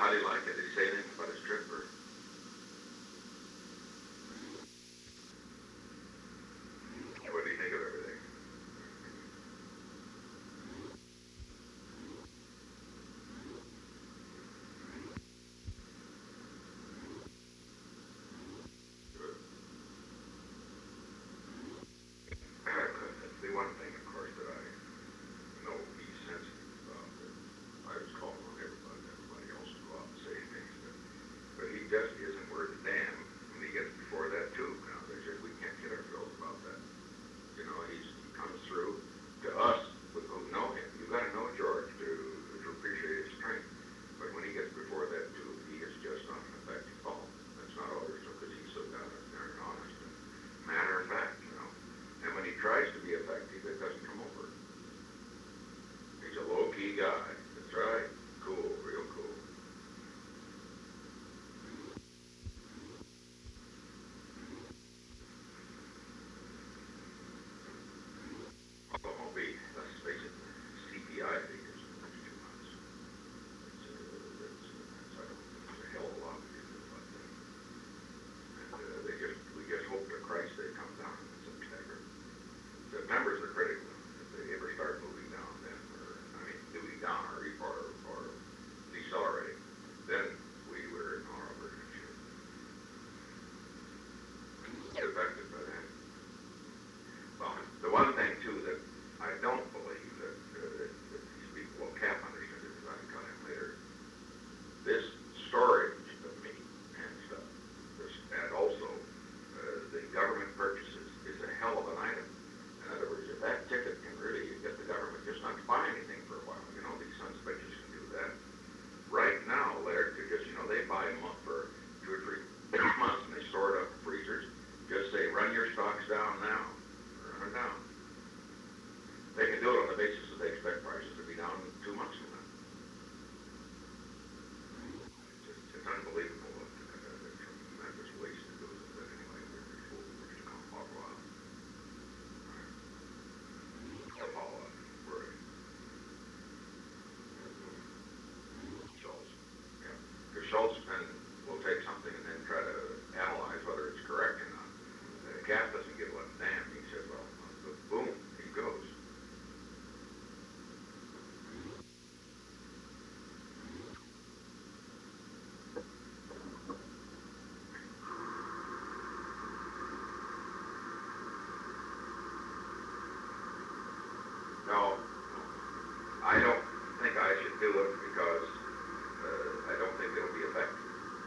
How do you like it? Did he say anything about his trip, or? What do you think of everything? Good. The one thing, of course, that I know he's sensitive about, that I was calling on everybody else to go out and say things, but he just isn't worth a damn when he gets before that tube. Now, they said we can't get our fills about that. You know, he comes through to us who know him. You got to know George to appreciate his strength. But when he gets before that tube, he is just not an effective ball. That's not all there is because he's so down there and honest and matter of fact, you know. And when he tries to be effective, it doesn't come over. He's a low-key guy. That's right. Cool, real cool. Although it won't be, let's face it, CPI figures in the next 2 months. I don't think there's a hell of a lot we can do about that. And we just hope to Christ they come down in September. September's the critical. If they ever start moving down, then, moving down or decelerating, then we were in our relationship. Affected by that. Well, the one thing too that I don't believe that these people, well, Cap understood it because I got him later. This storage of meat and stuff, and also the government purchases is a hell of an item. In other words, if that ticket can really get the government just not to buy anything for a while, you know, these sons of bitches can do that. Right now, Laird could just, you know, they buy them up for 2 or 3 months and they store it up in freezers. Just say, run your stocks down now. Run them down. They can do it on the basis that they expect prices to be down 2 months from now. It's unbelievable. The tremendous waste that goes into that anyway. We're fooled. We're just going to follow up. Or follow up. Word. Schultz. Yeah. Because Schultz will take something and then try to analyze whether it's correct or not. Cap doesn't give a damn. He says, well, boom, he goes. No, I don't think I should do it because I don't think it'll be effective.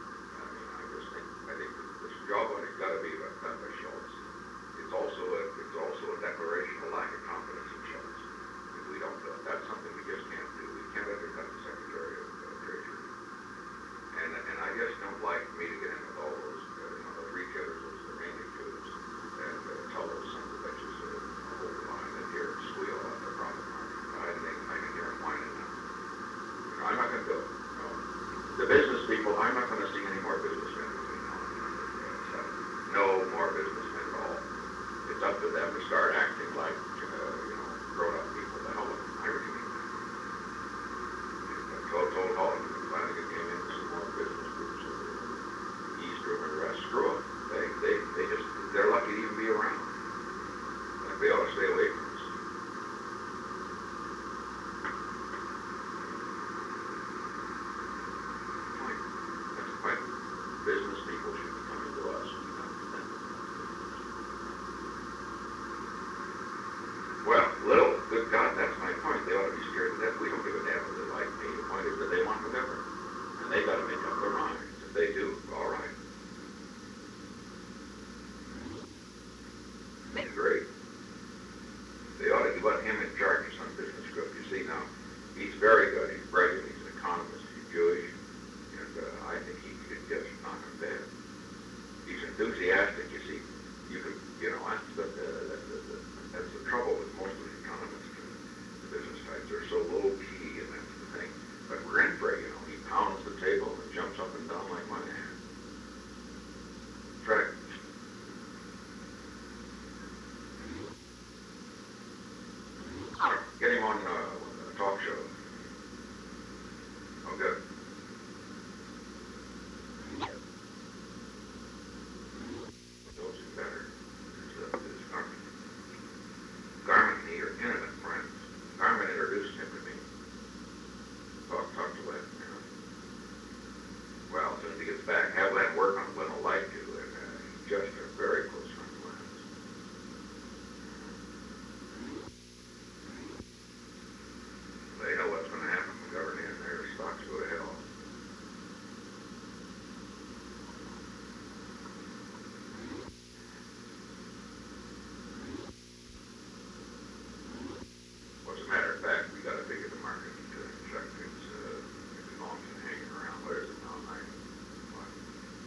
I think this job on it's got to be done by Schultz. It's also a declaration of lack of confidence in Schultz. If we don't do it, that's something we just can't do. We can't undercut the Secretary of Treasury. And I just don't like me to get in with all those those retailers, those mainly tubes, and tell those sons of bitches to hold the line and hear them squeal on their profit margin. I can hear them whining now. You know, I'm not going to do it. No. The business people, I'm not going to see any more businessmen between now and 7. No more businessmen at all. It's up to them to start acting like, grown-up people. The hell with them. I really mean that. And told Holland and Flanagan came in with some more business groups over there. East River and the rest. Screw them. They're lucky to even be around. Like they ought to stay away from us. That's the point. Business people should be coming to us and not to them. Well, good God, that's my point. They ought to be scared to death. We don't give a damn if they like me. The point is that they want whatever. And they got to make up their minds. If they do, all right. Great. They ought to put him in charge of some business group. You see now, he's very good. He's brilliant. He's an economist. He's Jewish. And I think he could just knock him dead. He's enthusiastic. You see, that's the trouble with most of the economists and the business types. They're so low key, and that's the thing. But Renfrey, he pounds the table and jumps up and down like my man. Right. Get him on a talk show. Oh, good. he gets back. Have Len work on Len will like to, and just a very close friend of Len's. They know what's going to happen when government and their stocks go to hell. Well, as a matter of fact, we got a big in the market to check. It's Thompson hanging around. Where is it now? What?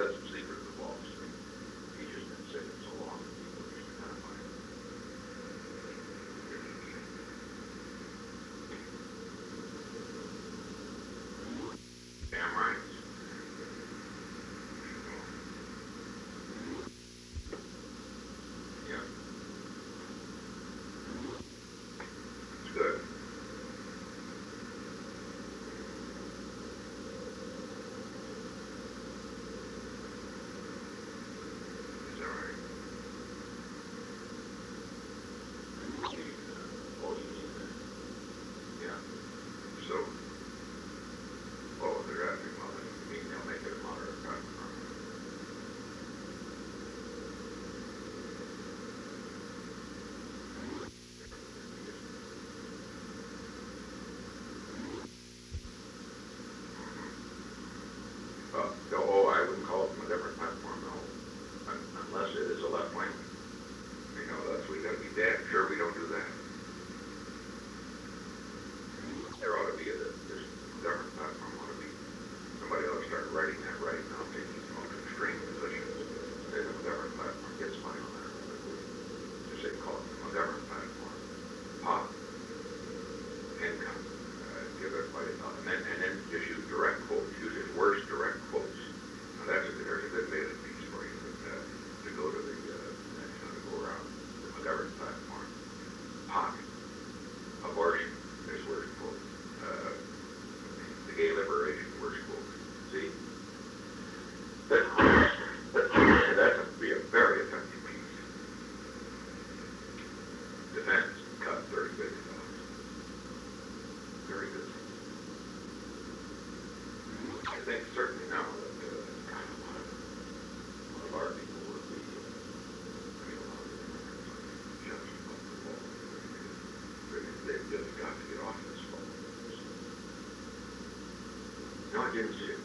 set some secret in the walls. He's just been sitting so long that people just kind of find it. Damn right. Yeah. It's good. Is that right? Oh, you need that. Yeah. So, oh, they're asking, well, I mean, they'll make it a moderate cut. No, oh, I wouldn't call it from a different platform, no, unless it is a left wing. You know, that's, we gotta be damn sure we don't do that. There ought to be this government platform ought to be, somebody ought to start writing that right now, taking some most extreme positions. Say the government platform gets money on there. Just say, call it from a government platform. Pop, income, give everybody, and then just use direct quotes, use his worst direct quotes. Now there's a good baiting piece for you, to go to the, to go around from a government platform. Pop, abortion, his worst quote. The gay liberation, worst quote. See? That would be a very effective piece. Defense, cut $30 billion. Very good. I think certainly now that a lot of our people would be, I mean, a lot of the Democrats are just about the wall. They've just got to get off this wall. No, I didn't see it